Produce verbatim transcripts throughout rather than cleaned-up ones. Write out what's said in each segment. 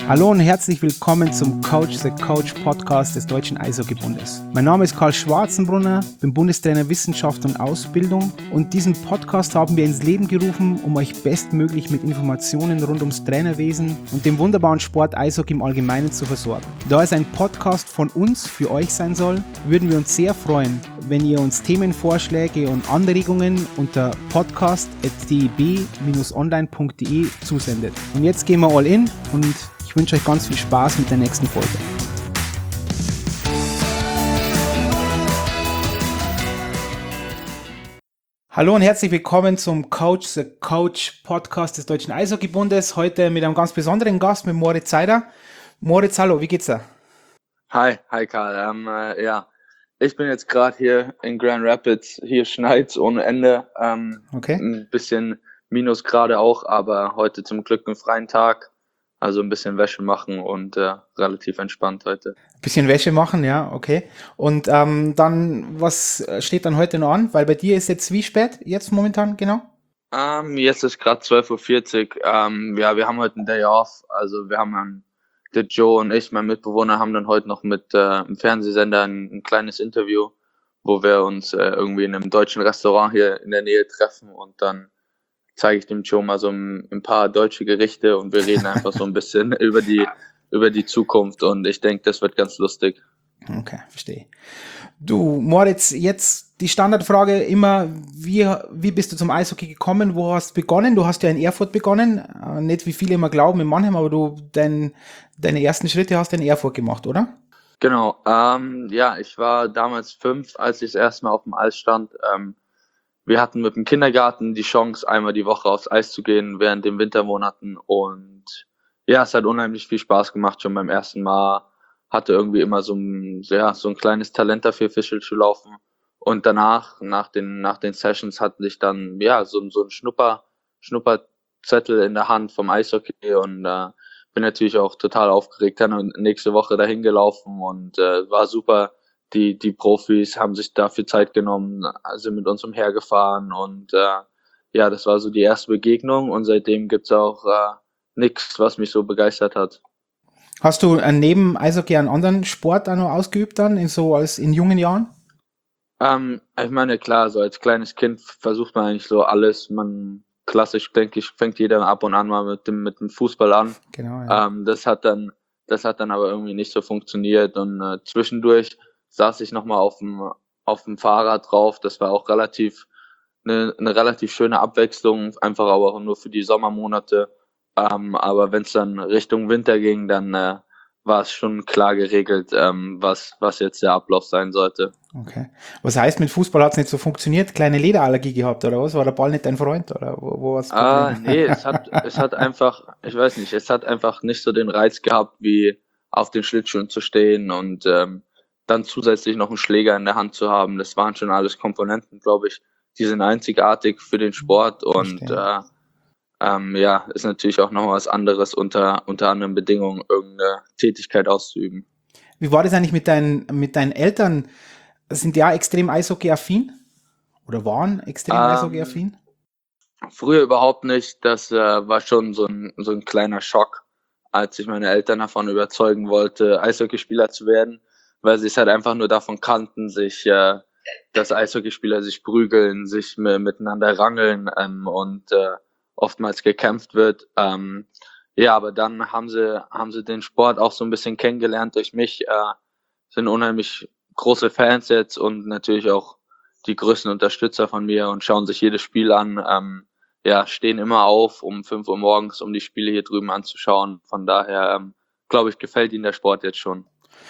Hallo und herzlich willkommen zum Coach the Coach Podcast des Deutschen Eishockeybundes. Mein Name ist Karl Schwarzenbrunner, bin Bundestrainer Wissenschaft und Ausbildung und diesen Podcast haben wir ins Leben gerufen, um euch bestmöglich mit Informationen rund ums Trainerwesen und dem wunderbaren Sport Eishockey im Allgemeinen zu versorgen. Da es ein Podcast von uns für euch sein soll, würden wir uns sehr freuen, wenn ihr uns Themenvorschläge und Anregungen unter podcast at d e b dash online punkt d e zusendet. Und jetzt gehen wir all in und ich wünsche euch ganz viel Spaß mit der nächsten Folge. Hallo und herzlich willkommen zum Coach the Coach Podcast des Deutschen Eishockeybundes. Heute mit einem ganz besonderen Gast, mit Moritz Seider. Moritz, hallo, wie geht's dir? Hi, hi Karl. Ähm, äh, ja, ich bin jetzt gerade hier in Grand Rapids. Hier schneit's ohne Ende. Ähm, Okay. Ein bisschen Minusgrade auch, aber heute zum Glück einen freien Tag. Also ein bisschen Wäsche machen und äh, relativ entspannt heute. Bisschen Wäsche machen, ja, okay. Und ähm, dann, was steht dann heute noch an? Weil bei dir ist jetzt wie spät, jetzt momentan, genau? Ähm, jetzt ist gerade zwölf Uhr vierzig. Ähm, ja, wir haben heute einen Day off. Also wir haben dann, der Joe und ich, mein Mitbewohner, haben dann heute noch mit äh, im Fernsehsender ein, ein kleines Interview, wo wir uns äh, irgendwie in einem deutschen Restaurant hier in der Nähe treffen und dann zeige ich dem Joe mal so ein, ein paar deutsche Gerichte und wir reden einfach so ein bisschen über die über die Zukunft und ich denke, das wird ganz lustig. Okay, verstehe. Du, Moritz, jetzt die Standardfrage immer, wie, wie bist du zum Eishockey gekommen? Wo hast du begonnen? Du hast ja in Erfurt begonnen. Äh, nicht wie viele immer glauben in Mannheim, aber du, dein, deine ersten Schritte hast du in Erfurt gemacht, oder? Genau, ähm, ja, ich war damals fünf, als ich das erste Mal auf dem Eis stand. Ähm, wir hatten mit dem Kindergarten die Chance, einmal die Woche aufs Eis zu gehen während den Wintermonaten und ja, es hat unheimlich viel Spaß gemacht schon beim ersten Mal. Hatte irgendwie immer so ein, ja, so ein kleines Talent dafür, Fischl zu laufen. Und danach, nach den, nach den Sessions hatte ich dann, ja, so, so ein Schnupper, Schnupperzettel in der Hand vom Eishockey und äh, bin natürlich auch total aufgeregt, dann nächste Woche dahin gelaufen und äh, war super. Die, die Profis haben sich dafür Zeit genommen, sind mit uns umhergefahren und äh, ja, das war so die erste Begegnung und seitdem gibt's auch äh, nichts, was mich so begeistert hat. Hast du äh, neben Eishockey einen anderen Sport auch noch ausgeübt dann, in so als in jungen Jahren? Ähm, ich meine, klar, so als kleines Kind versucht man eigentlich so alles. Man, klassisch, denke ich, fängt jeder ab und an mal mit dem, mit dem Fußball an. Genau, ja. Ähm, das hat dann, das hat dann aber irgendwie nicht so funktioniert und äh, zwischendurch saß ich nochmal auf dem, auf dem Fahrrad drauf. Das war auch relativ, eine, eine relativ schöne Abwechslung, einfach aber auch nur für die Sommermonate. Ähm, aber wenn es dann Richtung Winter ging, dann äh, war es schon klar geregelt, ähm, was, was jetzt der Ablauf sein sollte. Okay. Was heißt, mit Fußball hat es nicht so funktioniert? Kleine Lederallergie gehabt oder was? War der Ball nicht dein Freund oder wo, wo war das Ah, Problem? nee, es hat, es hat einfach, ich weiß nicht, es hat einfach nicht so den Reiz gehabt, wie auf den Schlittschuhen zu stehen und ähm, dann zusätzlich noch einen Schläger in der Hand zu haben. Das waren schon alles Komponenten, glaube ich, die sind einzigartig für den Sport und Verstehe. äh, ähm, ja, ist natürlich auch noch was anderes unter, unter anderen Bedingungen, irgendeine Tätigkeit auszuüben. Wie war das eigentlich mit deinen, mit deinen Eltern? Sind die ja extrem Eishockey-affin? Oder waren extrem Ähm, Eishockey-affin? Früher überhaupt nicht. Das äh, war schon so ein, so ein kleiner Schock, als ich meine Eltern davon überzeugen wollte, Eishockeyspieler zu werden, weil sie es halt einfach nur davon kannten, sich, äh, dass Eishockeyspieler sich prügeln, sich m- miteinander rangeln ähm, und äh, oftmals gekämpft wird. Ähm, ja, aber dann haben sie, haben sie den Sport auch so ein bisschen kennengelernt durch mich, äh, sind unheimlich große Fans jetzt und natürlich auch die größten Unterstützer von mir und schauen sich jedes Spiel an. Ähm, ja, stehen immer auf um fünf Uhr morgens, um die Spiele hier drüben anzuschauen. Von daher, ähm, glaube ich, gefällt ihnen der Sport jetzt schon.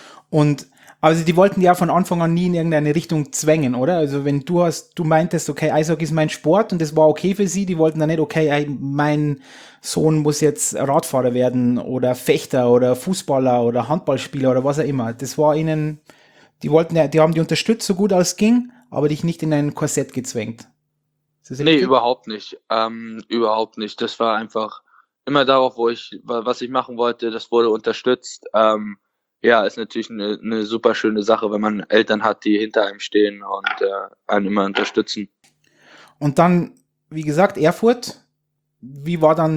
Und also die wollten ja von Anfang an nie in irgendeine Richtung zwängen, oder? Also wenn du hast, du meintest, okay, Eishockey ist mein Sport und das war okay für sie, die wollten dann nicht, okay, ey, mein Sohn muss jetzt Radfahrer werden oder Fechter oder Fußballer oder Handballspieler oder was auch immer. Das war ihnen, die wollten ja, die haben die unterstützt, so gut als ging, aber dich nicht in ein Korsett gezwängt. Ist das Nee, richtig? überhaupt nicht. Ähm, überhaupt nicht. Das war einfach immer darauf, wo ich, wa- was ich machen wollte, das wurde unterstützt. Ähm, ja, ist natürlich eine, eine super schöne Sache, wenn man Eltern hat, die hinter einem stehen und äh, einen immer unterstützen. Und dann, wie gesagt, Erfurt. Wie war dann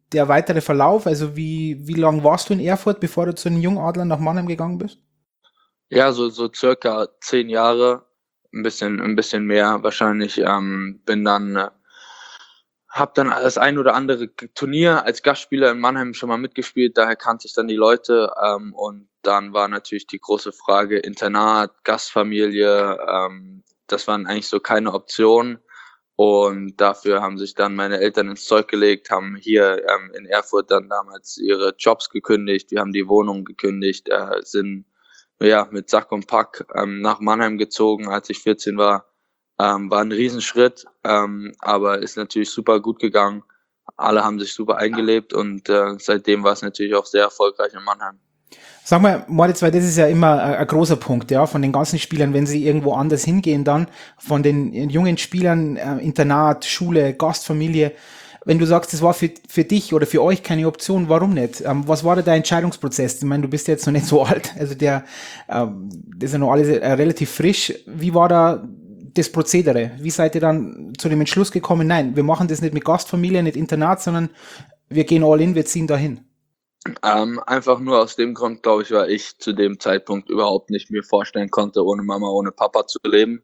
der weitere Verlauf? Also wie, wie lange warst du in Erfurt, bevor du zu den Jungadlern nach Mannheim gegangen bist? Ja, so, so circa zehn Jahre, ein bisschen, ein bisschen mehr wahrscheinlich. Ähm, bin dann, äh, hab dann das ein oder andere Turnier als Gastspieler in Mannheim schon mal mitgespielt, daher kannte ich dann die Leute. Ähm, und dann war natürlich die große Frage Internat, Gastfamilie. Ähm, das waren eigentlich so keine Optionen. Und dafür haben sich dann meine Eltern ins Zeug gelegt, haben hier ähm, in Erfurt dann damals ihre Jobs gekündigt. Wir haben die Wohnung gekündigt, äh, sind ja mit Sack und Pack ähm, nach Mannheim gezogen, als ich vierzehn war. Ähm, war ein Riesenschritt, ähm, aber ist natürlich super gut gegangen. Alle haben sich super eingelebt und äh, seitdem war es natürlich auch sehr erfolgreich in Mannheim. Sag mal, Moritz, weil das ist ja immer ein, ein großer Punkt, ja, von den ganzen Spielern, wenn sie irgendwo anders hingehen, dann von den jungen Spielern, äh, Internat, Schule, Gastfamilie. Wenn du sagst, das war für, für dich oder für euch keine Option, warum nicht? Ähm, was war da der Entscheidungsprozess? Ich meine, du bist ja jetzt noch nicht so alt, also der, ähm, das ist ja noch alles äh, relativ frisch. Wie war da das Prozedere? Wie seid ihr dann zu dem Entschluss gekommen? Nein, wir machen das nicht mit Gastfamilie, nicht Internat, sondern wir gehen all in, wir ziehen dahin. Ähm, einfach nur aus dem Grund, glaube ich, weil ich zu dem Zeitpunkt überhaupt nicht mir vorstellen konnte, ohne Mama, ohne Papa zu leben.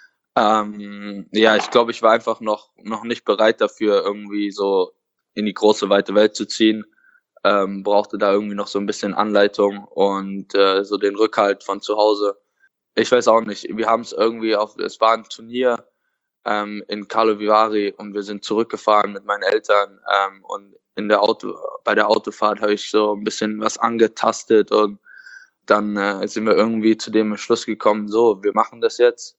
Ähm, ja, ich glaube, ich war einfach noch, noch nicht bereit dafür, irgendwie so in die große, weite Welt zu ziehen. Ähm, brauchte da irgendwie noch so ein bisschen Anleitung und äh, so den Rückhalt von zu Hause. Ich weiß auch nicht, wir haben es irgendwie auf, es war ein Turnier ähm, in Carlo Vivari und wir sind zurückgefahren mit meinen Eltern ähm, und in der Auto, bei der Autofahrt habe ich so ein bisschen was angetastet und dann äh, sind wir irgendwie zu dem Schluss gekommen, so, wir machen das jetzt.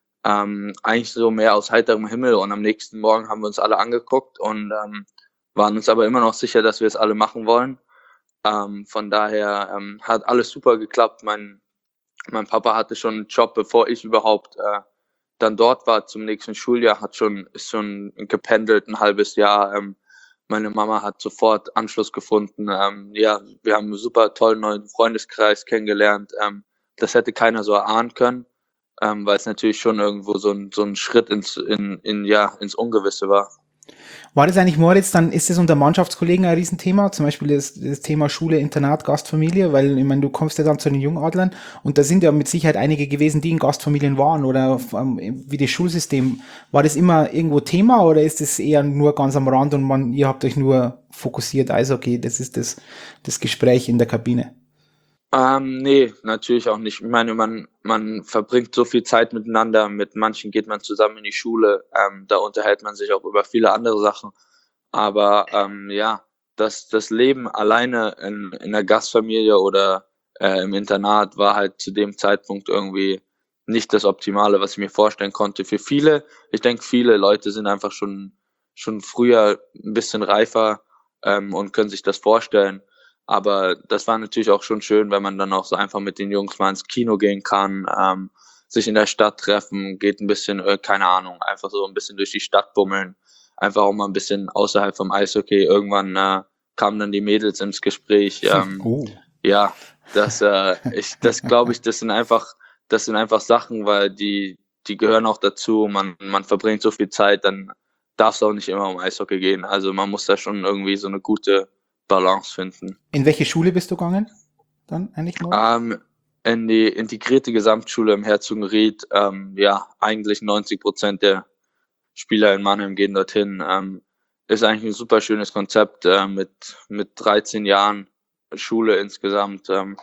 Ähm, eigentlich so mehr aus heiterem Himmel und am nächsten Morgen haben wir uns alle angeguckt und ähm, waren uns aber immer noch sicher, dass wir es alle machen wollen. Ähm, von daher ähm, hat alles super geklappt. Mein, mein Papa hatte schon einen Job, bevor ich überhaupt äh, dann dort war zum nächsten Schuljahr, hat schon, ist schon gependelt ein halbes Jahr. Ähm, meine Mama hat sofort Anschluss gefunden. Ähm, ja, wir haben einen super tollen neuen Freundeskreis kennengelernt. Ähm, das hätte keiner so erahnen können, ähm, weil es natürlich schon irgendwo so ein, so ein Schritt ins, in, in, ja, ins Ungewisse war. War das eigentlich, Moritz, dann ist das unter Mannschaftskollegen ein Riesenthema, zum Beispiel das, das Thema Schule, Internat, Gastfamilie, weil ich meine, du kommst ja dann zu den Jungadlern und da sind ja mit Sicherheit einige gewesen, die in Gastfamilien waren oder ähm, wie das Schulsystem. War das immer irgendwo Thema oder ist das eher nur ganz am Rand und man, ihr habt euch nur fokussiert, Eishockey, das ist das, das Gespräch in der Kabine? Ähm, nee, natürlich auch nicht. Ich meine, man, man verbringt so viel Zeit miteinander. Mit manchen geht man zusammen in die Schule. Ähm, da unterhält man sich auch über viele andere Sachen. Aber ähm, ja, das, das Leben alleine in, in der Gastfamilie oder äh, im Internat war halt zu dem Zeitpunkt irgendwie nicht das Optimale, was ich mir vorstellen konnte. Für viele, ich denke, viele Leute sind einfach schon, schon früher ein bisschen reifer ähm, und können sich das vorstellen. Aber das war natürlich auch schon schön, wenn man dann auch so einfach mit den Jungs mal ins Kino gehen kann, ähm, sich in der Stadt treffen, geht ein bisschen, äh, keine Ahnung, einfach so ein bisschen durch die Stadt bummeln, einfach auch mal ein bisschen außerhalb vom Eishockey. Irgendwann äh, kamen dann die Mädels ins Gespräch. Ähm, oh. Ja, das, äh, ich, das glaube ich, das sind einfach, das sind einfach Sachen, weil die, die gehören auch dazu. Man, man verbringt so viel Zeit, dann darf es auch nicht immer um Eishockey gehen. Also man muss da schon irgendwie so eine gute Balance finden. In welche Schule bist du gegangen? Dann eigentlich nur? Ähm, in die integrierte Gesamtschule im Herzogenried. Ähm, ja, eigentlich neunzig Prozent der Spieler in Mannheim gehen dorthin. Ähm, ist eigentlich ein super schönes Konzept äh, mit mit dreizehn Jahren Schule insgesamt. Ähm,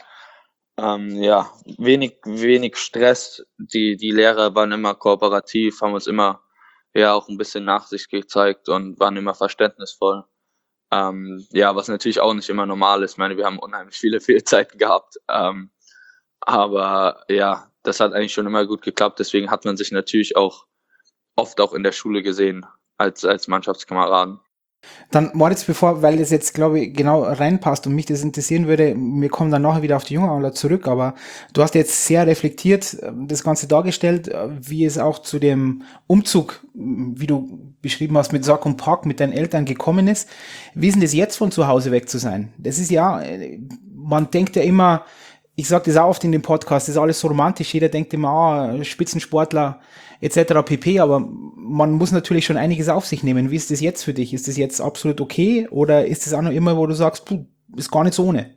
ähm, ja, wenig wenig Stress. Die die Lehrer waren immer kooperativ, haben uns immer ja auch ein bisschen Nachsicht gezeigt und waren immer verständnisvoll. Ähm, ja, was natürlich auch nicht immer normal ist. Ich meine, wir haben unheimlich viele Fehlzeiten gehabt. Ähm, aber ja, das hat eigentlich schon immer gut geklappt. Deswegen hat man sich natürlich auch oft auch in der Schule gesehen als, als Mannschaftskameraden. Dann, Moritz, bevor, weil das jetzt, glaube ich, genau reinpasst und mich das interessieren würde, wir kommen dann nachher wieder auf die Jungadler zurück, aber du hast jetzt sehr reflektiert das Ganze dargestellt, wie es auch zu dem Umzug, wie du beschrieben hast, mit Sack und Pack mit deinen Eltern gekommen ist. Wie ist denn das jetzt von zu Hause weg zu sein? Das ist ja, man denkt ja immer, ich sage das auch oft in dem Podcast, das ist alles so romantisch, jeder denkt immer, ah, Spitzensportler et cetera pp, aber man muss natürlich schon einiges auf sich nehmen. Wie ist das jetzt für dich? Ist das jetzt absolut okay oder ist das auch noch immer, wo du sagst, puh, ist gar nicht so ohne?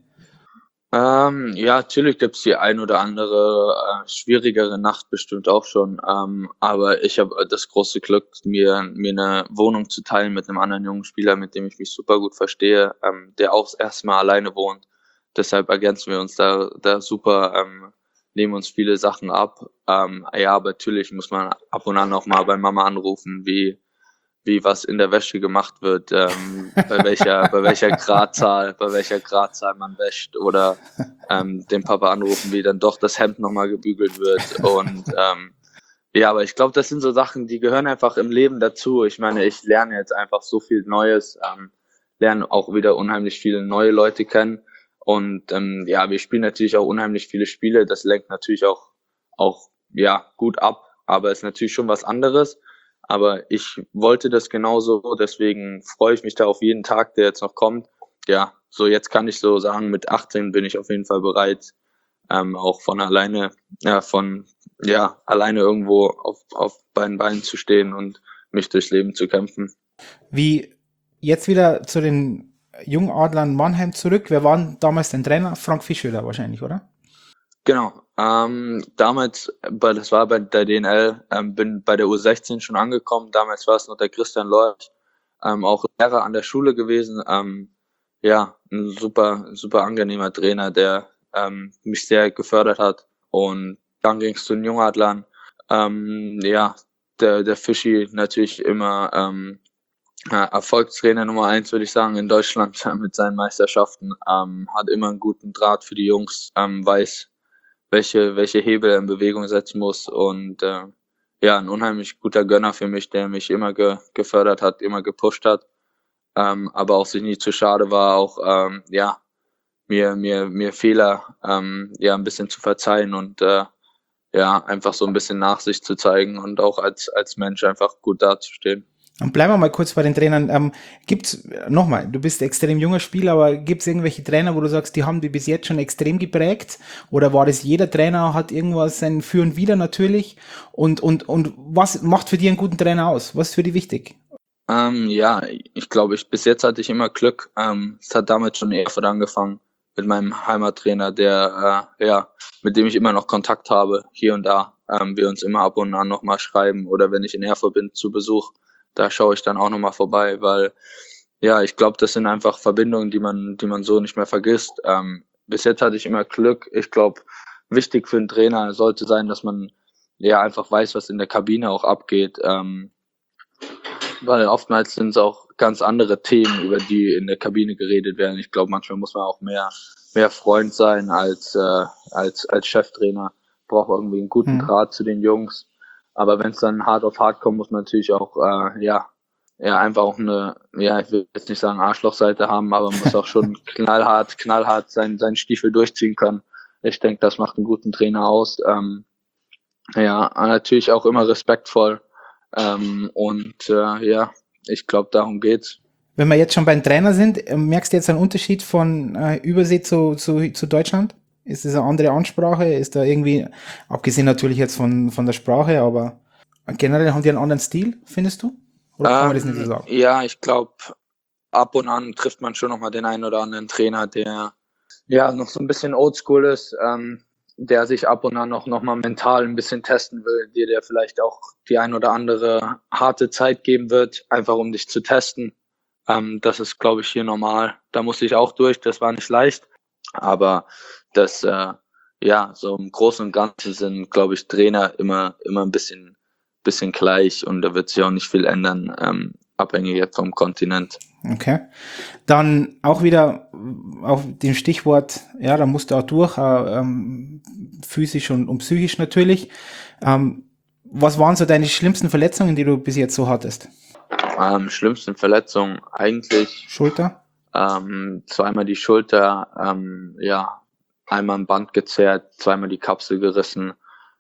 Ähm, ja, natürlich gibt's die ein oder andere äh, schwierigere Nacht bestimmt auch schon. Ähm, aber ich habe das große Glück, mir mir eine Wohnung zu teilen mit einem anderen jungen Spieler, mit dem ich mich super gut verstehe, ähm, der auch das erste Mal alleine wohnt. Deshalb ergänzen wir uns da da super, ähm, nehmen uns viele Sachen ab. Ähm, ja, aber natürlich muss man ab und an auch mal bei Mama anrufen, wie wie was in der Wäsche gemacht wird, ähm, bei welcher, bei welcher Gradzahl, bei welcher Gradzahl man wäscht oder ähm, den Papa anrufen, wie dann doch das Hemd nochmal gebügelt wird. Und ähm, ja, aber ich glaube, das sind so Sachen, die gehören einfach im Leben dazu. Ich meine, ich lerne jetzt einfach so viel Neues, ähm, lerne auch wieder unheimlich viele neue Leute kennen. Und ähm, ja, wir spielen natürlich auch unheimlich viele Spiele. Das lenkt natürlich auch, auch ja, gut ab, aber ist natürlich schon was anderes. Aber ich wollte das genauso, deswegen freue ich mich da auf jeden Tag, der jetzt noch kommt. Ja, so jetzt kann ich so sagen, mit achtzehn bin ich auf jeden Fall bereit, ähm, auch von alleine, ja, von, ja, alleine irgendwo auf, auf beiden Beinen zu stehen und mich durchs Leben zu kämpfen. Wie jetzt wieder zu den Jungadlern Mannheim zurück. Wer war denn damals dein Trainer? Frank Fischöder wahrscheinlich, oder? Genau. Ähm, damals, bei, das war bei der D N L, ähm, bin bei der U sechzehn schon angekommen. Damals war es noch der Christian Leuch, ähm, auch Lehrer an der Schule gewesen. Ähm, ja, ein super, super angenehmer Trainer, der ähm, mich sehr gefördert hat. Und dann ging es zu den Jungadlern. Ähm, ja, der, der Fischi natürlich immer ähm, ja, Erfolgstrainer Nummer eins, würde ich sagen, in Deutschland mit seinen Meisterschaften. Ähm, hat immer einen guten Draht für die Jungs, ähm, weiß, welche, welche Hebel er in Bewegung setzen muss und äh, ja, ein unheimlich guter Gönner für mich, der mich immer ge gefördert hat, immer gepusht hat, ähm, aber auch sich nie zu schade war, auch ähm, ja, mir, mir, mir Fehler ähm, ja ein bisschen zu verzeihen und äh, ja, einfach so ein bisschen Nachsicht zu zeigen und auch als, als Mensch einfach gut dazustehen. Und bleiben wir mal kurz bei den Trainern. Ähm, gibt's, nochmal, du bist extrem junger Spieler, aber gibt's irgendwelche Trainer, wo du sagst, die haben die bis jetzt schon extrem geprägt? Oder war das jeder Trainer hat irgendwas sein Für und Wider natürlich? Und, und, und was macht für dich einen guten Trainer aus? Was ist für dich wichtig? Ähm, ja, ich glaube, ich, bis jetzt hatte ich immer Glück. Ähm, es hat damals schon in Erfurt angefangen mit meinem Heimattrainer, der, äh, ja, mit dem ich immer noch Kontakt habe, hier und da. Ähm, wir uns immer ab und an nochmal schreiben oder wenn ich in Erfurt bin zu Besuch, da schaue ich dann auch nochmal vorbei, weil, ja, ich glaube, das sind einfach Verbindungen, die man, die man so nicht mehr vergisst. Ähm, bis jetzt hatte ich immer Glück. Ich glaube, wichtig für einen Trainer sollte sein, dass man, ja, einfach weiß, was in der Kabine auch abgeht. Ähm, weil oftmals sind es auch ganz andere Themen, über die in der Kabine geredet werden. Ich glaube, manchmal muss man auch mehr, mehr Freund sein als, äh, als, als Cheftrainer. Braucht irgendwie einen guten Hm. Draht zu den Jungs. Aber wenn es dann hart auf hart kommt, muss man natürlich auch, äh, ja, ja, einfach auch eine, ja, ich will jetzt nicht sagen Arschlochseite haben, aber man muss auch schon knallhart, knallhart sein, seinen Stiefel durchziehen können. Ich denke, das macht einen guten Trainer aus. Ähm, ja, natürlich auch immer respektvoll. Ähm, und äh, ja, ich glaube, darum geht's. Wenn wir jetzt schon beim Trainer sind, äh, merkst du jetzt einen Unterschied von äh, Übersee zu, zu, zu Deutschland? Ist das eine andere Ansprache? Ist da irgendwie, abgesehen natürlich jetzt von, von der Sprache, aber generell haben die einen anderen Stil, findest du? Oder kann man das nicht so Ähm, sagen? ja, ich glaube, ab und an trifft man schon nochmal den einen oder anderen Trainer, der ja noch so ein bisschen oldschool ist, ähm, der sich ab und an noch, noch mal mental ein bisschen testen will, dir der vielleicht auch die ein oder andere harte Zeit geben wird, einfach um dich zu testen. Ähm, das ist, glaube ich, hier normal. Da musste ich auch durch, das war nicht leicht. Aber das, äh, ja, so im Großen und Ganzen sind, glaube ich, Trainer immer, immer ein bisschen, bisschen gleich und da wird sich auch nicht viel ändern, ähm, abhängig jetzt vom Kontinent. Okay. Dann auch wieder auf dem Stichwort, ja, da musst du auch durch, äh, ähm, physisch und, und psychisch natürlich. Ähm, was waren so deine schlimmsten Verletzungen, die du bis jetzt so hattest? Ähm, schlimmsten Verletzungen eigentlich Schulter? ähm, zweimal die Schulter, ähm, ja, einmal ein Band gezerrt, zweimal die Kapsel gerissen,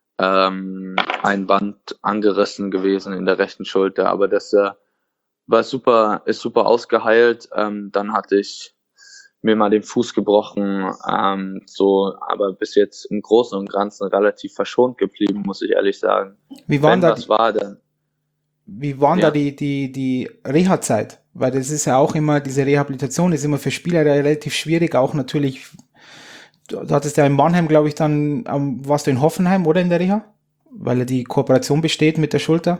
ähm, ein Band angerissen gewesen in der rechten Schulter, aber das äh, war super, ist super ausgeheilt. Ähm, dann hatte ich mir mal den Fuß gebrochen, ähm, so, aber bis jetzt im Großen und Ganzen relativ verschont geblieben, muss ich ehrlich sagen. Wie waren Wenn da was die, war, dann, wie waren da ja, die, die, die Reha-Zeit? Weil das ist ja auch immer, diese Rehabilitation ist immer für Spieler relativ schwierig, auch natürlich. Du, du hattest ja in Mannheim, glaube ich, dann, ähm, warst du in Hoffenheim oder in der Reha? Weil ja die Kooperation besteht mit der Schulter.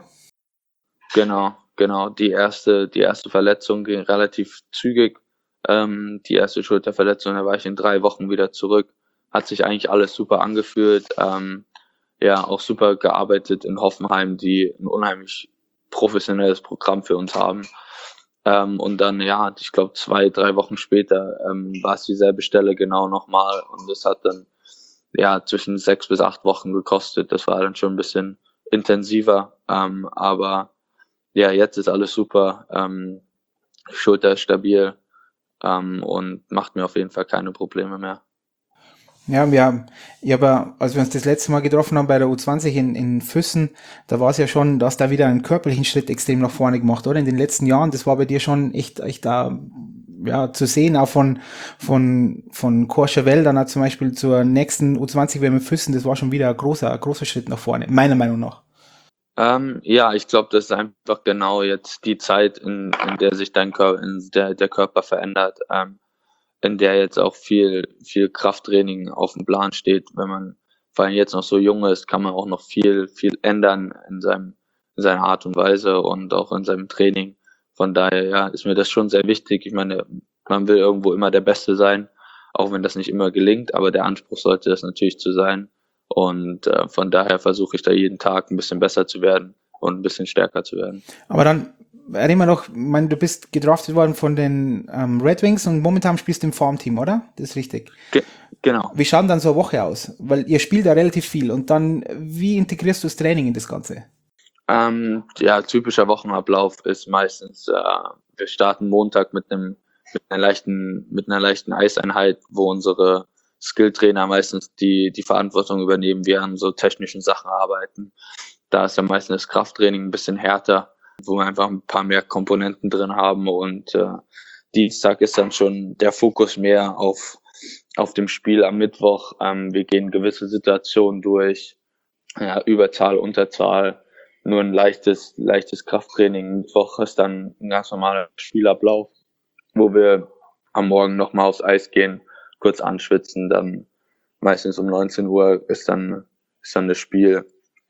genau, genau. Die erste, die erste Verletzung ging relativ zügig. Ähm, die erste Schulterverletzung, da war ich in drei Wochen wieder zurück. Hat sich eigentlich alles super angefühlt. Ähm, ja, auch super gearbeitet in Hoffenheim, die ein unheimlich professionelles Programm für uns haben. Ähm, und dann, ja, ich glaube, zwei, drei Wochen später ähm, war es dieselbe Stelle genau nochmal. Und das hat dann ja zwischen sechs bis acht Wochen gekostet. Das war dann schon ein bisschen intensiver. Ähm, aber ja, jetzt ist alles super. Ähm, Schulter ist stabil ähm, und macht mir auf jeden Fall keine Probleme mehr. Ja, wir haben, ich habe ja, als wir uns das letzte Mal getroffen haben bei der U zwanzig in, in Füssen, da war es ja schon, dass da wieder einen körperlichen Schritt extrem nach vorne gemacht, oder? In den letzten Jahren, das war bei dir schon echt, echt da, ja, zu sehen, auch von, von, von Courchevel dann auch zum Beispiel zur nächsten U zwanzig W M in Füssen, das war schon wieder ein großer, ein großer Schritt nach vorne, meiner Meinung nach. Ähm, ja, ich glaube, das ist einfach genau jetzt die Zeit, in, in der sich dein Körper, in der der Körper verändert, ähm, in der jetzt auch viel, viel Krafttraining auf dem Plan steht. Wenn man vor allem jetzt noch so jung ist, kann man auch noch viel, viel ändern in seinem, in seiner Art und Weise und auch in seinem Training. Von daher, ja, ist mir das schon sehr wichtig. Ich meine, man will irgendwo immer der Beste sein, auch wenn das nicht immer gelingt, aber der Anspruch sollte das natürlich zu sein. Und äh, von daher versuche ich da jeden Tag ein bisschen besser zu werden und ein bisschen stärker zu werden. Aber dann, erinnere mich noch, ich meine, du bist gedraftet worden von den ähm, Red Wings und momentan spielst du im Farmteam, oder? Das ist richtig. Ge genau. Wie schaut denn dann so eine Woche aus? Weil ihr spielt ja relativ viel und dann, wie integrierst du das Training in das Ganze? Ähm, ja, typischer Wochenablauf ist meistens, äh, wir starten Montag mit einem mit einer leichten mit einer leichten Eiseinheit, wo unsere Skilltrainer meistens die die Verantwortung übernehmen, wir an so technischen Sachen arbeiten. Da ist ja meistens das Krafttraining ein bisschen härter, wo wir einfach ein paar mehr Komponenten drin haben und äh, Dienstag ist dann schon der Fokus mehr auf auf dem Spiel am Mittwoch. Ähm, wir gehen gewisse Situationen durch, ja, Überzahl, Unterzahl, nur ein leichtes, leichtes Krafttraining. Mittwoch ist dann ein ganz normaler Spielablauf, wo wir am Morgen nochmal aufs Eis gehen, kurz anschwitzen, dann meistens um neunzehn Uhr ist dann, ist dann das Spiel.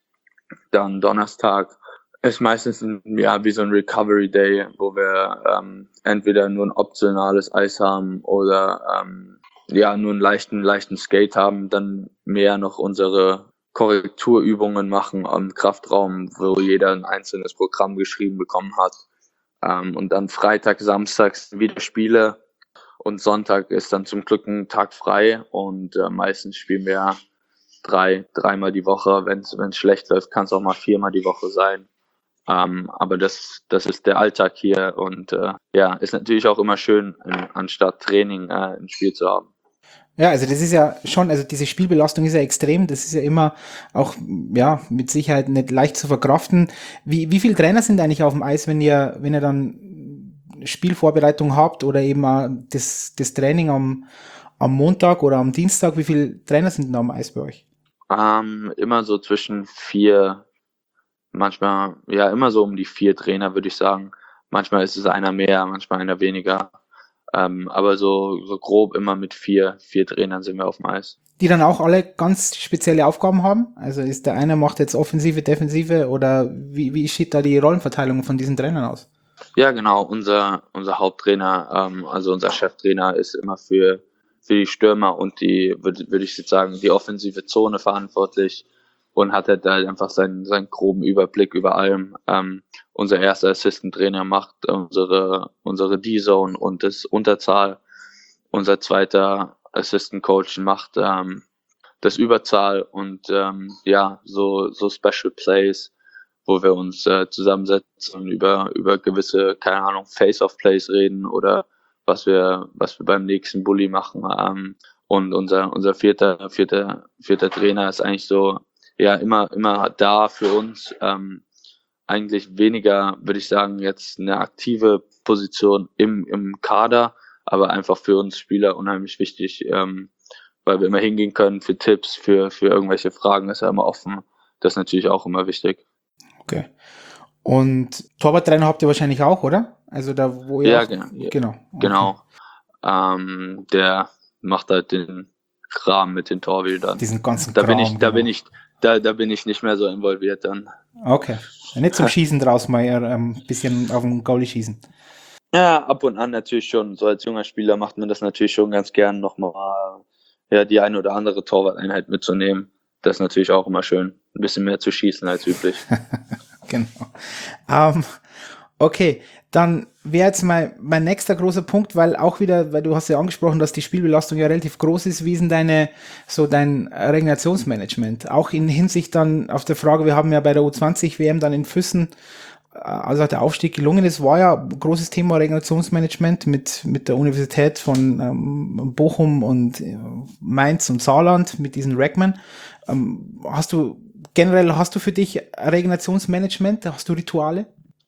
Dann Donnerstag ist meistens ein, ja, wie so ein Recovery Day, wo wir ähm, entweder nur ein optionales Eis haben oder ähm, ja, nur einen leichten, leichten Skate haben, dann mehr noch unsere Korrekturübungen machen am Kraftraum, wo jeder ein einzelnes Programm geschrieben bekommen hat. Ähm, und dann Freitag, Samstags wieder Spiele und Sonntag ist dann zum Glück ein Tag frei und äh, meistens spielen wir drei, dreimal die Woche. Wenn es schlecht läuft, kann es auch mal viermal die Woche sein. Ähm, aber das, das ist der Alltag hier und äh, ja, ist natürlich auch immer schön, in, anstatt Training äh, ein Spiel zu haben. Ja, also das ist ja schon, also diese Spielbelastung ist ja extrem, das ist ja immer auch, ja, mit Sicherheit nicht leicht zu verkraften. Wie, wie viele Trainer sind eigentlich auf dem Eis, wenn ihr, wenn ihr dann Spielvorbereitung habt oder eben auch das, das Training am, am Montag oder am Dienstag, wie viele Trainer sind denn da am Eis bei euch? Ähm, immer so zwischen vier, manchmal, ja, immer so um die vier Trainer, würde ich sagen. Manchmal ist es einer mehr, manchmal einer weniger. Ähm, aber so, so grob immer mit vier, vier Trainern sind wir auf dem Eis. Die dann auch alle ganz spezielle Aufgaben haben? Also ist der eine macht jetzt Offensive, Defensive oder wie, wie sieht da die Rollenverteilung von diesen Trainern aus? Ja, genau. Unser, unser Haupttrainer, ähm, also unser Cheftrainer ist immer für, für die Stürmer und die, würde würd ich jetzt sagen, die offensive Zone verantwortlich und hat halt da einfach seinen, seinen groben Überblick über allem. Ähm, unser erster Assistant-Trainer macht unsere, unsere D-Zone und das Unterzahl. Unser zweiter Assistant-Coach macht ähm, das Überzahl und ähm, ja, so, so Special Plays, wo wir uns äh, zusammensetzen und über, über gewisse, keine Ahnung, Face-of-Plays reden oder was wir, was wir beim nächsten Bully machen. Ähm, und unser, unser vierter, vierter, vierter Trainer ist eigentlich so, ja, immer, immer da für uns. Ähm, eigentlich weniger, würde ich sagen, jetzt eine aktive Position im, im Kader, aber einfach für uns Spieler unheimlich wichtig, ähm, weil wir immer hingehen können für Tipps, für, für irgendwelche Fragen ist er immer offen. Das ist natürlich auch immer wichtig. Okay. Und Torwarttrainer habt ihr wahrscheinlich auch, oder? Also da, wo ihr Ja, auch, genau. genau. Okay. Genau. Ähm, der macht halt den Kram mit den Torhütern. Diesen ganzen Da Kram, bin ich, da genau. bin ich, da, da bin ich nicht mehr so involviert dann. Okay. Nicht zum Schießen draus mal ein ähm, bisschen auf den Goalie schießen. Ja, ab und an natürlich schon. So als junger Spieler macht man das natürlich schon ganz gern, nochmal ja, die eine oder andere Torwart-Einheit mitzunehmen. Das ist natürlich auch immer schön, ein bisschen mehr zu schießen als üblich. Genau. Ähm, okay, dann wäre jetzt mein, mein nächster großer Punkt, weil auch wieder, weil du hast ja angesprochen, dass die Spielbelastung ja relativ groß ist. Wie ist denn deine, so dein Regenerationsmanagement? Auch in Hinsicht dann auf der Frage, wir haben ja bei der U zwanzig W M dann in Füssen, also der Aufstieg gelungen ist, war ja ein großes Thema Regenerationsmanagement mit, mit der Universität von ähm, Bochum und äh, Mainz und Saarland mit diesen Ragman. Ähm, hast du, generell hast du für dich Regenerationsmanagement? Hast du Rituale?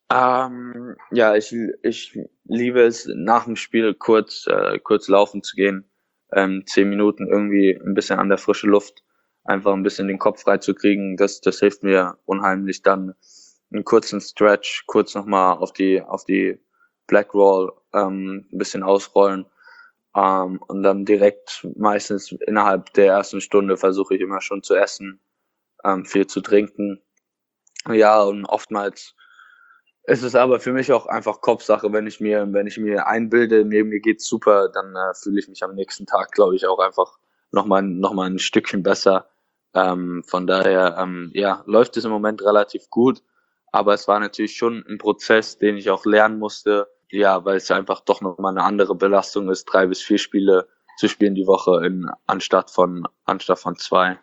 Ähm, ja, ich, ich liebe es, nach dem Spiel kurz, äh, kurz laufen zu gehen. Ähm, zehn Minuten irgendwie ein bisschen an der frischen Luft, einfach ein bisschen den Kopf frei zu kriegen. Das, das hilft mir unheimlich. Dann einen kurzen Stretch, kurz nochmal auf die, auf die Black Roll, ähm, ein bisschen ausrollen. Ähm, und dann direkt meistens innerhalb der ersten Stunde versuche ich immer schon zu essen, ähm, viel zu trinken. Ja, und oftmals es ist aber für mich auch einfach Kopfsache, wenn ich mir, wenn ich mir einbilde, mir, mir geht's super, dann äh, fühle ich mich am nächsten Tag, glaube ich, auch einfach nochmal noch mal ein Stückchen besser. Ähm, von daher, ähm, ja, läuft es im Moment relativ gut, aber es war natürlich schon ein Prozess, den ich auch lernen musste, ja, weil es einfach doch nochmal eine andere Belastung ist, drei bis vier Spiele zu spielen die Woche in, anstatt von, anstatt von zwei.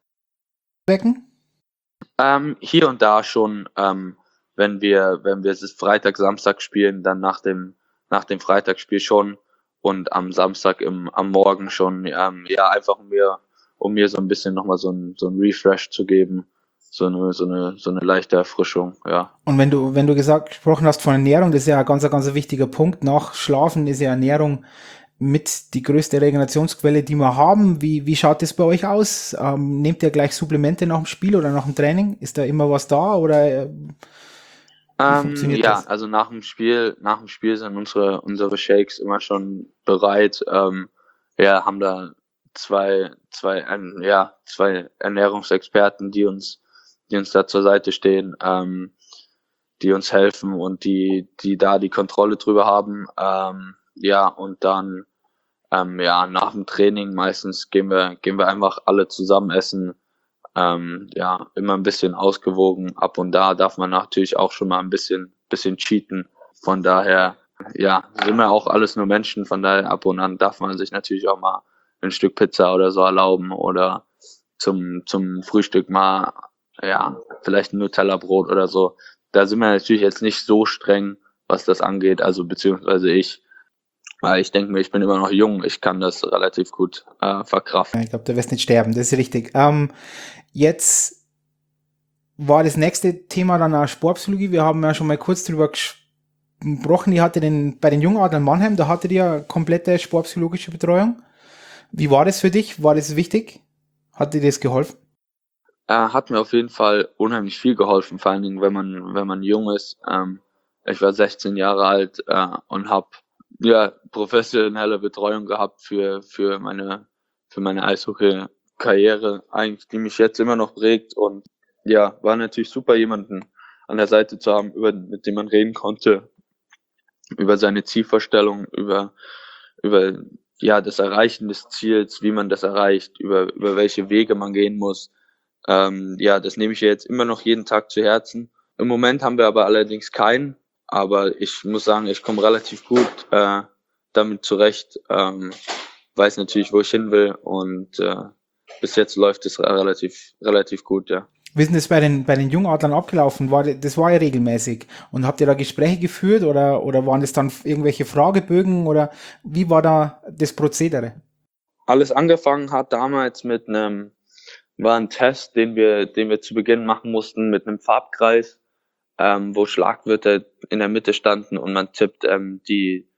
Becken? Ähm, hier und da schon, ähm, wenn wir, wenn wir es Freitag, Samstag spielen, dann nach dem, nach dem Freitagsspiel schon und am Samstag im, am Morgen schon, ähm, ja, einfach um mir, um mir so ein bisschen nochmal so ein, so ein Refresh zu geben, so eine, so eine, so eine leichte Erfrischung, ja. Und wenn du, wenn du gesagt, gesprochen hast von Ernährung, das ist ja ein ganz, ganz wichtiger Punkt. Nach Schlafen ist ja Ernährung mit die größte Regenerationsquelle, die wir haben. Wie, wie schaut das bei euch aus? Ähm, nehmt ihr gleich Supplemente nach dem Spiel oder nach dem Training? Ist da immer was da oder äh, wie Ähm, funktioniert ja, das? also nach dem Spiel, nach dem Spiel sind unsere, unsere Shakes immer schon bereit. Ähm, ja, haben da zwei, zwei, ähm, ja, zwei Ernährungsexperten, die uns, die uns da zur Seite stehen, ähm, die uns helfen und die, die da die Kontrolle drüber haben. Ähm, ja, und dann, ähm, ja, nach dem Training meistens gehen wir, gehen wir einfach alle zusammen essen. Ähm, ja, immer ein bisschen ausgewogen. Ab und da darf man natürlich auch schon mal ein bisschen, bisschen cheaten. Von daher, ja, sind wir auch alles nur Menschen. Von daher, ab und an darf man sich natürlich auch mal ein Stück Pizza oder so erlauben oder zum, zum Frühstück mal, ja, vielleicht ein Nutella-Brot oder so. Da sind wir natürlich jetzt nicht so streng, was das angeht. Also, beziehungsweise ich. Weil ich denke mir, ich bin immer noch jung. Ich kann das relativ gut äh, verkraften. Ich glaube, du wirst nicht sterben, das ist richtig. Ähm, jetzt war das nächste Thema dann auch Sportpsychologie. Wir haben ja schon mal kurz drüber gesprochen. Die hatte den, bei den Jungadlern Mannheim, da hatte die ja komplette sportpsychologische Betreuung. Wie war das für dich? War das wichtig? Hat dir das geholfen? Äh, hat mir auf jeden Fall unheimlich viel geholfen, vor allen Dingen, wenn man, wenn man jung ist. Ähm, ich war sechzehn Jahre alt äh, und habe ja professionelle Betreuung gehabt für für meine für meine Eishockey-Karriere, eigentlich, die mich jetzt immer noch prägt. Und ja, war natürlich super, jemanden an der Seite zu haben, über mit dem man reden konnte, über seine Zielvorstellung, über über ja das Erreichen des Ziels, wie man das erreicht, über über welche Wege man gehen muss. Ähm, ja, das nehme ich ja jetzt immer noch jeden Tag zu Herzen. Im Moment haben wir aber allerdings keinen, aber ich muss sagen, ich komme relativ gut äh, damit zurecht, ähm, weiß natürlich, wo ich hin will und äh, bis jetzt läuft es relativ relativ gut, ja. Wie ist denn das bei den, bei den Jungadlern abgelaufen? War, das war ja regelmäßig. Und habt ihr da Gespräche geführt oder, oder waren das dann irgendwelche Fragebögen oder wie war da das Prozedere? Alles angefangen hat damals mit einem war ein Test, den wir den wir zu Beginn machen mussten mit einem Farbkreis, ähm, wo Schlagwörter in der Mitte standen und man tippt ähm, die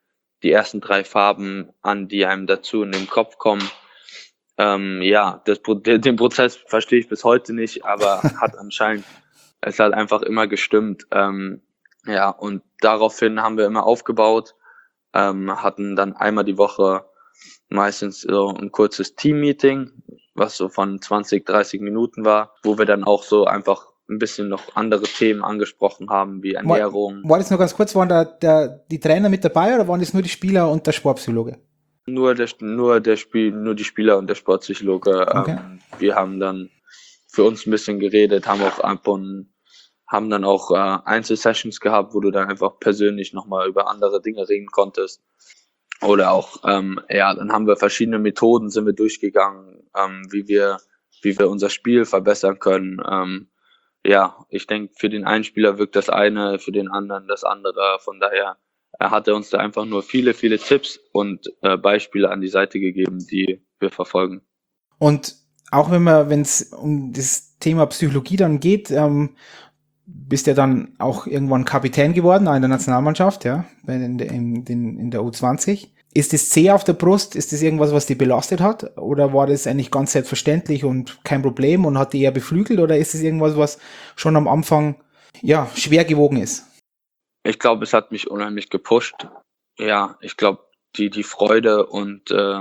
die ersten drei Farben an, die einem dazu in den Kopf kommen. Ähm, ja, das, den Prozess verstehe ich bis heute nicht, aber hat anscheinend, es hat einfach immer gestimmt. Ähm, ja, und daraufhin haben wir immer aufgebaut, ähm, hatten dann einmal die Woche meistens so ein kurzes Team-Meeting, was so von zwanzig, dreißig Minuten war, wo wir dann auch so einfach ein bisschen noch andere Themen angesprochen haben, wie Ernährung. War, war das nur ganz kurz, waren da der, die Trainer mit dabei oder waren das nur die Spieler und der Sportpsychologe? Nur der, nur der Spiel, nur die Spieler und der Sportpsychologe. Okay. Ähm, wir haben dann für uns ein bisschen geredet, haben auch ab und haben dann auch äh, Einzelsessions gehabt, wo du dann einfach persönlich nochmal über andere Dinge reden konntest. Oder auch, ähm, ja, dann haben wir verschiedene Methoden, sind wir durchgegangen, ähm, wie wir, wie wir unser Spiel verbessern können. Ähm, ja, ich denke, für den einen Spieler wirkt das eine, für den anderen das andere. Von daher er hat er uns da einfach nur viele, viele Tipps und äh, Beispiele an die Seite gegeben, die wir verfolgen. Und auch wenn man, wenn es um das Thema Psychologie dann geht, ähm, bist ja dann auch irgendwann Kapitän geworden in der Nationalmannschaft, ja, in, in, in, in der U zwanzig. Ist das C auf der Brust, ist das irgendwas, was dich belastet hat? Oder war das eigentlich ganz selbstverständlich und kein Problem und hat dich eher beflügelt? Oder ist es irgendwas, was schon am Anfang, ja, schwer gewogen ist? Ich glaube, es hat mich unheimlich gepusht. Ja, ich glaube, die, die Freude und äh,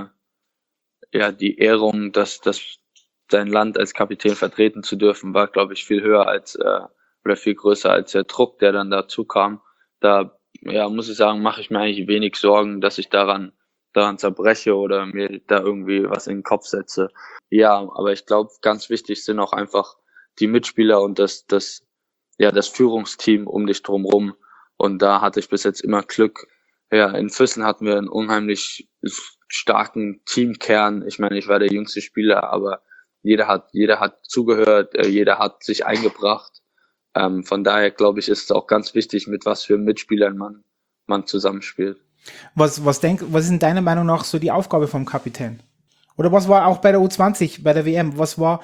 ja, die Ehrung, dass, dass sein Land als Kapitän vertreten zu dürfen, war, glaube ich, viel höher als äh, oder viel größer als der Druck, der dann dazu kam. Da, ja, muss ich sagen, mache ich mir eigentlich wenig Sorgen, dass ich daran daran zerbreche oder mir da irgendwie was in den Kopf setze. Ja, aber ich glaube, ganz wichtig sind auch einfach die Mitspieler und das, das, ja, das Führungsteam um dich drumherum. Und da hatte ich bis jetzt immer Glück. Ja, in Füssen hatten wir einen unheimlich starken Teamkern. Ich meine, ich war der jüngste Spieler, aber jeder hat, jeder hat zugehört, jeder hat sich eingebracht. Ähm, von daher glaube ich, ist es auch ganz wichtig, mit was für Mitspielern man, man zusammenspielt. Was, was denk, was ist in deiner Meinung nach so die Aufgabe vom Kapitän? Oder was war auch bei der U zwanzig, bei der W M? Was war,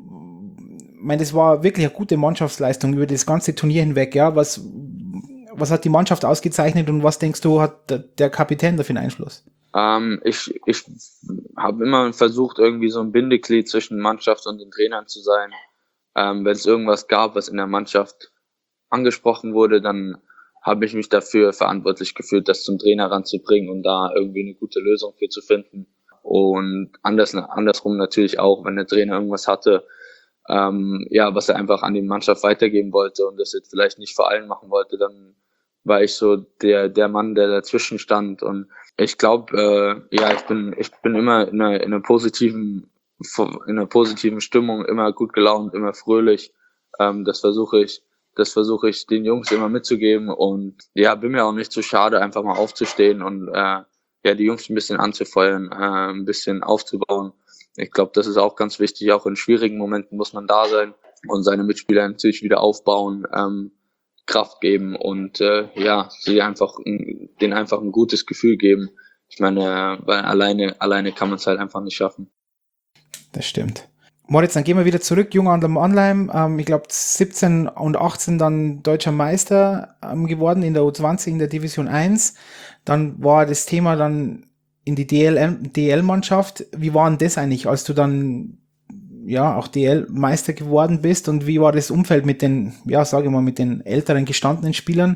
ich meine, das war wirklich eine gute Mannschaftsleistung über das ganze Turnier hinweg, ja? Was, was hat die Mannschaft ausgezeichnet und was denkst du, hat der, der Kapitän dafür einen Einfluss? Ähm, ich ich habe immer versucht, irgendwie so ein Bindeglied zwischen Mannschaft und den Trainern zu sein. Ähm, wenn es irgendwas gab, was in der Mannschaft angesprochen wurde, dann habe ich mich dafür verantwortlich gefühlt, das zum Trainer ranzubringen und da irgendwie eine gute Lösung für zu finden. Und anders, andersrum natürlich auch, wenn der Trainer irgendwas hatte, ähm, ja, was er einfach an die Mannschaft weitergeben wollte und das jetzt vielleicht nicht vor allen machen wollte, dann war ich so der der Mann, der dazwischen stand. Und ich glaube, äh, ja, ich bin ich bin immer in einer, in einer positiven in einer positiven Stimmung, immer gut gelaunt, immer fröhlich. Ähm, das versuche ich Das versuche ich den Jungs immer mitzugeben und ja, bin mir auch nicht zu schade, einfach mal aufzustehen und äh, ja, die Jungs ein bisschen anzufeuern, äh, ein bisschen aufzubauen. Ich glaube, das ist auch ganz wichtig. Auch in schwierigen Momenten muss man da sein und seine Mitspieler natürlich wieder aufbauen, ähm, Kraft geben und äh, ja, sie einfach denen einfach ein gutes Gefühl geben. Ich meine, weil alleine alleine kann man es halt einfach nicht schaffen. Das stimmt. Moritz, dann gehen wir wieder zurück, Junge Adler Mannheim. Ähm, ich glaube siebzehn und achtzehn dann deutscher Meister ähm, geworden in der U zwanzig in der Division eins. Dann war das Thema dann in die D L-Mannschaft. Wie war denn das eigentlich, als du dann ja auch D L-Meister geworden bist und wie war das Umfeld mit den, ja, sage ich mal, mit den älteren gestandenen Spielern?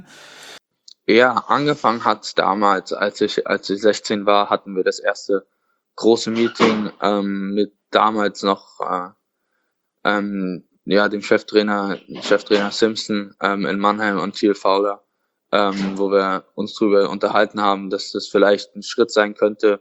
Ja, angefangen hat's damals, als ich als ich sechzehn war, hatten wir das erste große Meeting ähm, mit damals noch äh, ähm, ja dem Cheftrainer Cheftrainer Simpson ähm, in Mannheim und Thiel Fowler, ähm, wo wir uns darüber unterhalten haben, dass das vielleicht ein Schritt sein könnte,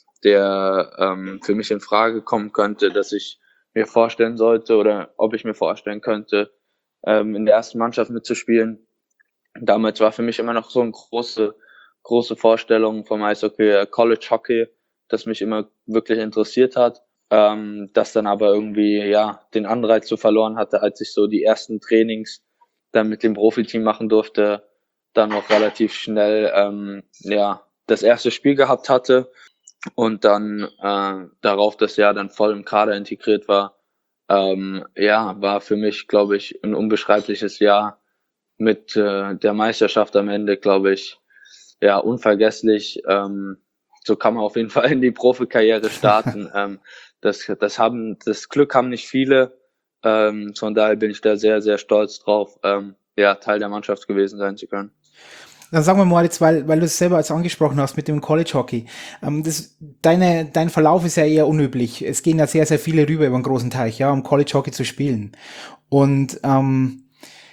der ähm, für mich in Frage kommen könnte, dass ich mir vorstellen sollte oder ob ich mir vorstellen könnte, ähm, in der ersten Mannschaft mitzuspielen. Damals war für mich immer noch so eine große, große Vorstellung vom Eishockey, College Hockey, das mich immer wirklich interessiert hat, ähm, das dann aber irgendwie, ja, den Anreiz so verloren hatte, als ich so die ersten Trainings dann mit dem Profiteam machen durfte, dann auch relativ schnell, ähm, ja, das erste Spiel gehabt hatte und dann äh, darauf das Jahr dann voll im Kader integriert war. Ähm, ja, war für mich, glaube ich, ein unbeschreibliches Jahr mit äh, der Meisterschaft am Ende, glaube ich, ja, unvergesslich. Ähm, so kann man auf jeden Fall in die Profikarriere starten. ähm, das, das haben, das Glück haben nicht viele. Ähm, von daher bin ich da sehr, sehr stolz drauf, ähm, ja, Teil der Mannschaft gewesen sein zu können. Dann sagen wir mal jetzt, weil, weil du es selber jetzt angesprochen hast mit dem College Hockey. Ähm, das, deine, dein Verlauf ist ja eher unüblich. Es gehen ja sehr, sehr viele rüber über einen großen Teich, ja, um College Hockey zu spielen. Und ähm,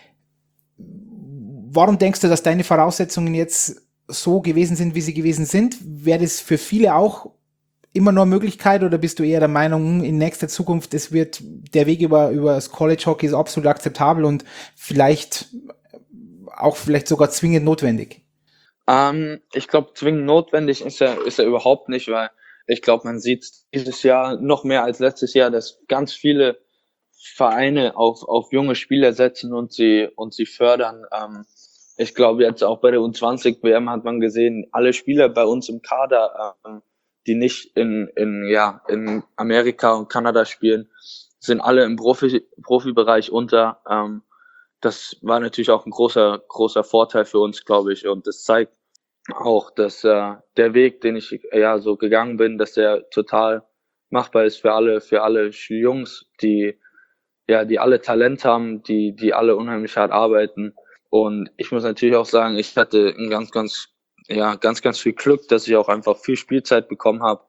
warum denkst du, dass deine Voraussetzungen jetzt so gewesen sind, wie sie gewesen sind? Wäre das für viele auch immer noch eine Möglichkeit oder bist du eher der Meinung, in nächster Zukunft, es wird der Weg über, über das College Hockey ist absolut akzeptabel und vielleicht auch vielleicht sogar zwingend notwendig? Ähm, ich glaube, zwingend notwendig ist er, ist er überhaupt nicht, weil ich glaube, man sieht dieses Jahr noch mehr als letztes Jahr, dass ganz viele Vereine auf, auf junge Spieler setzen und sie, und sie fördern. Ähm, ich glaube, jetzt auch bei der U zwanzig W M hat man gesehen, alle Spieler bei uns im Kader, ähm, die nicht in, in, ja, in Amerika und Kanada spielen, sind alle im Profi, Profibereich unter. Ähm, das war natürlich auch ein großer, großer Vorteil für uns, glaube ich. Und das zeigt auch, dass äh, der Weg, den ich ja so gegangen bin, dass der total machbar ist für alle, für alle Jungs, die ja, die alle Talent haben, die, die alle unheimlich hart arbeiten. Und ich muss natürlich auch sagen, ich hatte ein ganz, ganz, ja, ganz, ganz viel Glück, dass ich auch einfach viel Spielzeit bekommen habe.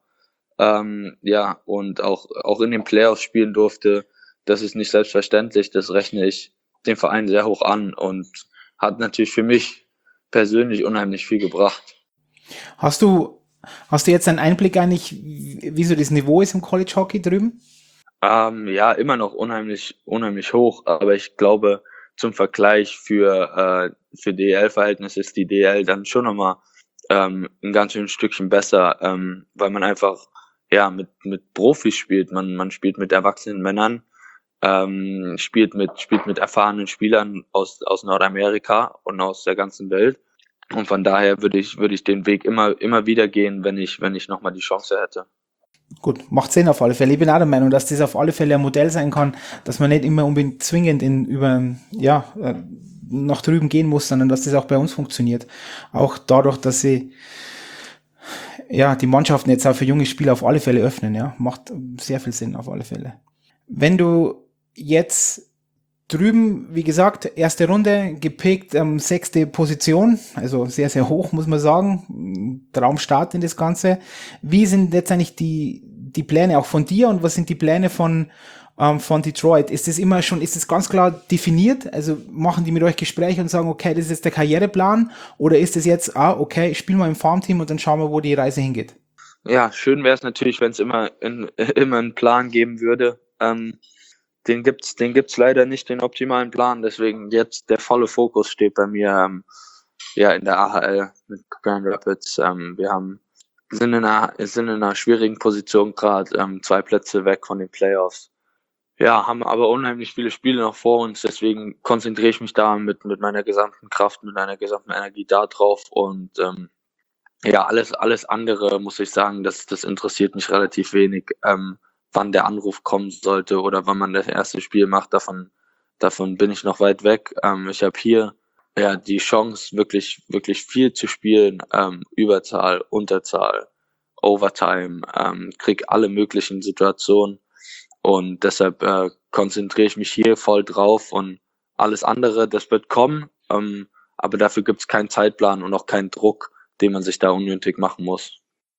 Ähm, ja, und auch, auch in den Playoffs spielen durfte. Das ist nicht selbstverständlich. Das rechne ich dem Verein sehr hoch an und hat natürlich für mich persönlich unheimlich viel gebracht. Hast du, hast du jetzt einen Einblick eigentlich, wie so das Niveau ist im College Hockey drüben? Ähm, ja, immer noch unheimlich, unheimlich hoch, aber ich glaube, zum Vergleich für, äh, für D E L-Verhältnisse ist die D E L dann schon nochmal ähm, ein ganz schönes Stückchen besser, ähm, weil man einfach ja mit, mit Profis spielt. Man, man spielt mit erwachsenen Männern, ähm, spielt mit, spielt mit erfahrenen Spielern aus, aus Nordamerika und aus der ganzen Welt. Und von daher würde ich, würde ich den Weg immer, immer wieder gehen, wenn ich, wenn ich nochmal die Chance hätte. Gut, macht Sinn auf alle Fälle. Ich bin auch der Meinung, dass das auf alle Fälle ein Modell sein kann, dass man nicht immer unbedingt zwingend in über ja äh, nach drüben gehen muss, sondern dass das auch bei uns funktioniert. Auch dadurch, dass sie ja die Mannschaften jetzt auch für junge Spieler auf alle Fälle öffnen, ja, macht sehr viel Sinn auf alle Fälle. Wenn du jetzt drüben, wie gesagt, erste Runde gepickt, ähm, sechste Position, also sehr, sehr hoch, muss man sagen. Traumstart in das Ganze. Wie sind jetzt eigentlich die, die Pläne auch von dir und was sind die Pläne von, ähm, von Detroit? Ist das immer schon, ist das ganz klar definiert? Also machen die mit euch Gespräche und sagen, okay, das ist jetzt der Karriereplan? Oder ist das jetzt, ah, okay, spielen wir im Farmteam und dann schauen wir, wo die Reise hingeht? Ja, schön wäre es natürlich, wenn es immer, in, immer einen Plan geben würde. Ähm, Den gibt's, den gibt's leider nicht, den optimalen Plan. Deswegen jetzt der volle Fokus steht bei mir ähm, ja in der A H L mit Grand Rapids. Ähm, wir haben sind in einer sind in einer schwierigen Position gerade, ähm, zwei Plätze weg von den Playoffs. Ja, haben aber unheimlich viele Spiele noch vor uns. Deswegen konzentriere ich mich da mit mit meiner gesamten Kraft, mit meiner gesamten Energie da drauf und ähm, ja, alles, alles andere muss ich sagen, das, das interessiert mich relativ wenig, ähm, wann der Anruf kommen sollte oder wann man das erste Spiel macht. Davon, davon bin ich noch weit weg. Ähm, ich habe hier ja die Chance, wirklich, wirklich viel zu spielen, ähm, Überzahl, Unterzahl, Overtime, ähm, krieg alle möglichen Situationen und deshalb äh, konzentriere ich mich hier voll drauf und alles andere, das wird kommen, ähm, aber dafür gibt's keinen Zeitplan und auch keinen Druck, den man sich da unnötig machen muss.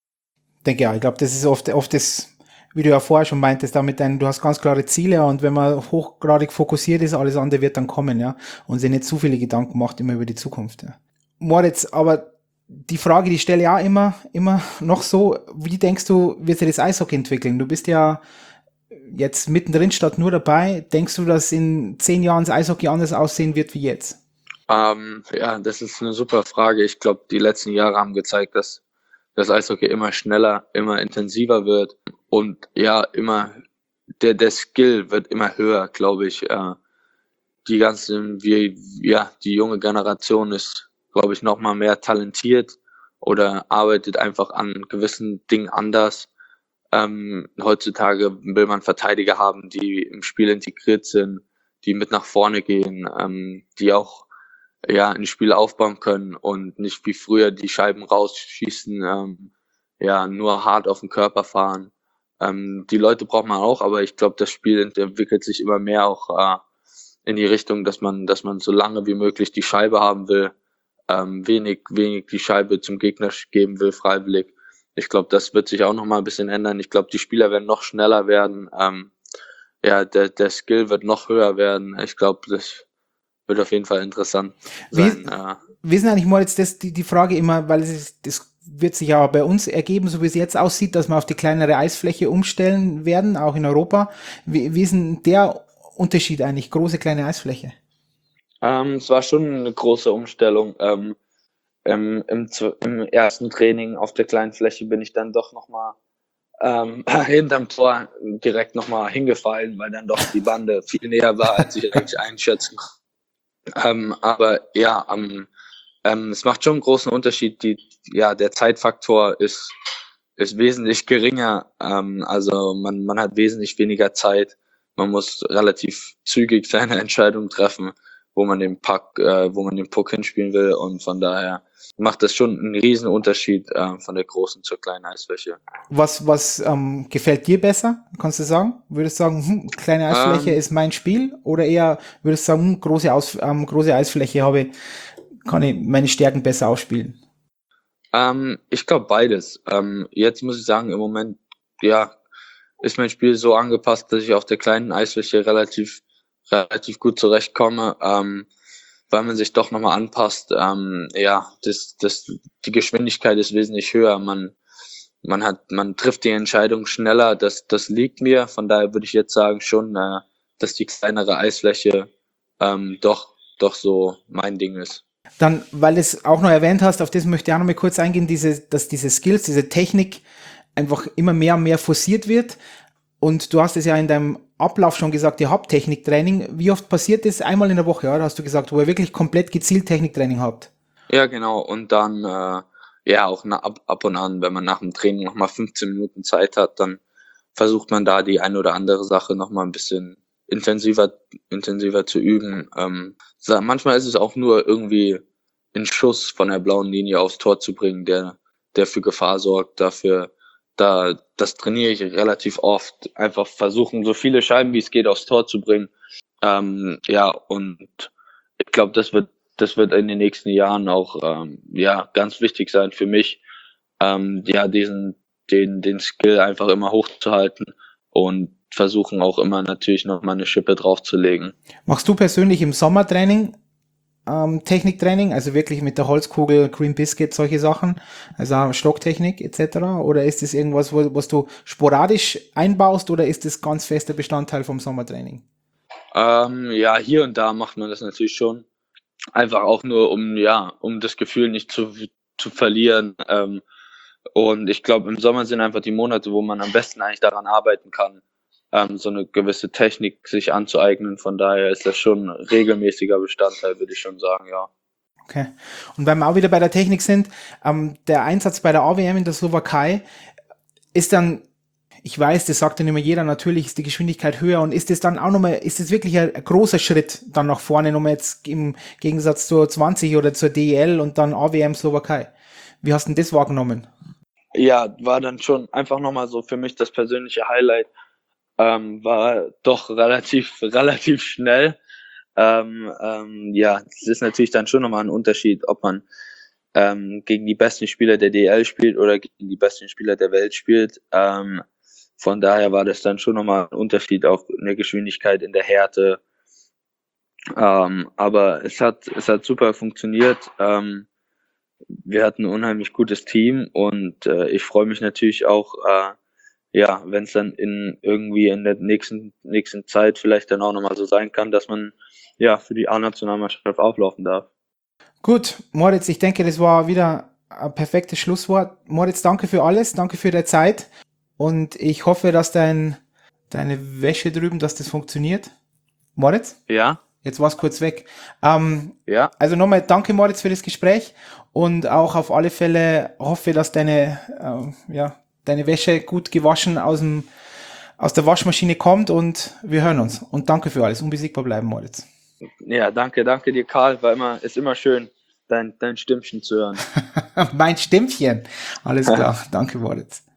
Denke ja, ich glaube, das ist oft, oft das, wie du ja vorher schon meintest, damit dein, du hast ganz klare Ziele und wenn man hochgradig fokussiert ist, alles andere wird dann kommen, ja, und sich nicht zu viele Gedanken macht immer über die Zukunft, ja. Moritz, aber die Frage, die stelle ich auch immer, immer noch so, wie denkst du, wird sich das Eishockey entwickeln? Du bist ja jetzt mittendrin statt nur dabei. Denkst du, dass in zehn Jahren das Eishockey anders aussehen wird wie jetzt? Ähm, ja, das ist eine super Frage. Ich glaube, die letzten Jahre haben gezeigt, dass das Eishockey immer schneller, immer intensiver wird und ja, immer der, der Skill wird immer höher, glaube ich. Äh, die ganzen, wie, ja, die junge Generation ist, glaube ich, noch mal mehr talentiert oder arbeitet einfach an gewissen Dingen anders. Ähm, heutzutage will man Verteidiger haben, die im Spiel integriert sind, die mit nach vorne gehen, ähm, die auch ja, ein Spiel aufbauen können und nicht wie früher die Scheiben rausschießen, ähm, ja, nur hart auf den Körper fahren. Ähm, die Leute braucht man auch, aber ich glaube, das Spiel entwickelt sich immer mehr auch äh, in die Richtung, dass man, dass man so lange wie möglich die Scheibe haben will, ähm, wenig, wenig die Scheibe zum Gegner geben will, freiwillig. Ich glaube, das wird sich auch noch mal ein bisschen ändern. Ich glaube, die Spieler werden noch schneller werden. Ähm, ja, der, der Skill wird noch höher werden. Ich glaube, das wird auf jeden Fall interessant Wie, sein. Äh, wie ist denn eigentlich, Moritz, das, die, die Frage immer, weil es ist, das wird sich ja bei uns ergeben, so wie es jetzt aussieht, dass wir auf die kleinere Eisfläche umstellen werden, auch in Europa. Wie, wie ist denn der Unterschied eigentlich, große, kleine Eisfläche? ähm, es war schon eine große Umstellung. Ähm, im, im, Z- im ersten Training auf der kleinen Fläche bin ich dann doch nochmal ähm, hinterm Tor direkt nochmal hingefallen, weil dann doch die Bande viel näher war, als ich eigentlich einschätzen konnte. Ähm, aber ja, ähm, ähm, es macht schon einen großen Unterschied. Die, ja, der Zeitfaktor ist, ist wesentlich geringer. Ähm, also man, man hat wesentlich weniger Zeit. Man muss relativ zügig seine Entscheidung treffen, wo man den Puck, äh, wo man den Puck hinspielen will. Und von daher macht das schon einen riesen Unterschied äh, von der großen zur kleinen Eisfläche. Was, was ähm, gefällt dir besser? Kannst du sagen? Würdest du sagen, hm, kleine Eisfläche Ähm, ist mein Spiel? Oder eher würdest du sagen, hm, große, Aus, ähm, große Eisfläche habe, kann ich meine Stärken besser ausspielen? ähm, ich glaube beides. Ähm, jetzt muss ich sagen, im Moment, ja, ist mein Spiel so angepasst, dass ich auf der kleinen Eisfläche relativ, relativ gut zurechtkomme, ähm, weil man sich doch nochmal anpasst. Ähm, ja, das, das, die Geschwindigkeit ist wesentlich höher. Man, man hat, man trifft die Entscheidung schneller. Das, das liegt mir. Von daher würde ich jetzt sagen schon, äh, dass die kleinere Eisfläche ähm, doch, doch so mein Ding ist. Dann, weil du es auch noch erwähnt hast, auf das möchte ich auch noch mal kurz eingehen, diese, dass diese Skills, diese Technik einfach immer mehr und mehr forciert wird. Und du hast es ja in deinem Ablauf schon gesagt, ihr habt Techniktraining. Wie oft passiert das? Einmal in der Woche, ja, hast du gesagt, wo ihr wirklich komplett gezielt Techniktraining habt. Ja, genau. Und dann, äh, ja, auch na, ab, ab und an, wenn man nach dem Training nochmal fünfzehn Minuten Zeit hat, dann versucht man da die ein oder andere Sache nochmal ein bisschen intensiver, intensiver zu üben. Ähm, so, manchmal ist es auch nur irgendwie ein Schuss von der blauen Linie aufs Tor zu bringen, der, der für Gefahr sorgt. Dafür, da, das trainiere ich relativ oft. Einfach versuchen, so viele Scheiben wie es geht aufs Tor zu bringen. Ähm, ja, und ich glaube, das wird, das wird in den nächsten Jahren auch ähm, ja ganz wichtig sein für mich, ähm, ja diesen, den, den Skill einfach immer hochzuhalten und versuchen auch immer natürlich noch mal eine Schippe draufzulegen. Machst du persönlich im Sommertraining ähm, Techniktraining, also wirklich mit der Holzkugel, Green Biscuit, solche Sachen, also Stocktechnik et cetera? Oder ist das irgendwas, wo, was du sporadisch einbaust oder ist das ganz fester Bestandteil vom Sommertraining? Ähm, ja, hier und da macht man das natürlich schon. Einfach auch nur, um ja, um das Gefühl nicht zu, zu verlieren. Ähm, und ich glaube, im Sommer sind einfach die Monate, wo man am besten eigentlich daran arbeiten kann, ähm, so eine gewisse Technik sich anzueignen. Von daher ist das schon ein regelmäßiger Bestandteil, würde ich schon sagen, ja. Okay. Und weil wir auch wieder bei der Technik sind, ähm, der Einsatz bei der A W M in der Slowakei ist dann, ich weiß, das sagt dann immer jeder, natürlich ist die Geschwindigkeit höher und ist das dann auch nochmal, ist das wirklich ein, ein großer Schritt dann nach vorne, nochmal jetzt im Gegensatz zur zwanzig oder zur D E L und dann A W M Slowakei. Wie hast du denn das wahrgenommen? Ja, war dann schon einfach nochmal so für mich das persönliche Highlight. Ähm, war doch relativ, relativ schnell. Ähm, ähm, ja, es ist natürlich dann schon nochmal ein Unterschied, ob man ähm, gegen die besten Spieler der D L spielt oder gegen die besten Spieler der Welt spielt. Ähm, von daher war das dann schon nochmal ein Unterschied, auch in der Geschwindigkeit, in der Härte. Ähm, aber es hat, es hat super funktioniert. Ähm, wir hatten ein unheimlich gutes Team und äh, ich freue mich natürlich auch, äh, ja, wenn es dann in irgendwie in der nächsten nächsten Zeit vielleicht dann auch nochmal so sein kann, dass man ja für die A-Nationalmannschaft auflaufen darf. Gut, Moritz, ich denke, das war wieder ein perfektes Schlusswort. Moritz, danke für alles, danke für deine Zeit und ich hoffe, dass dein, deine Wäsche drüben, dass das funktioniert. Moritz? Ja, Jetzt war es kurz weg. Ähm, ja, also nochmal danke, Moritz, für das Gespräch und auch auf alle Fälle hoffe, dass deine, äh, ja, deine Wäsche gut gewaschen aus, dem, aus der Waschmaschine kommt und wir hören uns. Und danke für alles. Unbesiegbar bleiben, Moritz. Ja, danke, danke dir, Karl. War immer, ist immer schön, dein, dein Stimmchen zu hören. Mein Stimmchen. Alles klar. Danke, Moritz.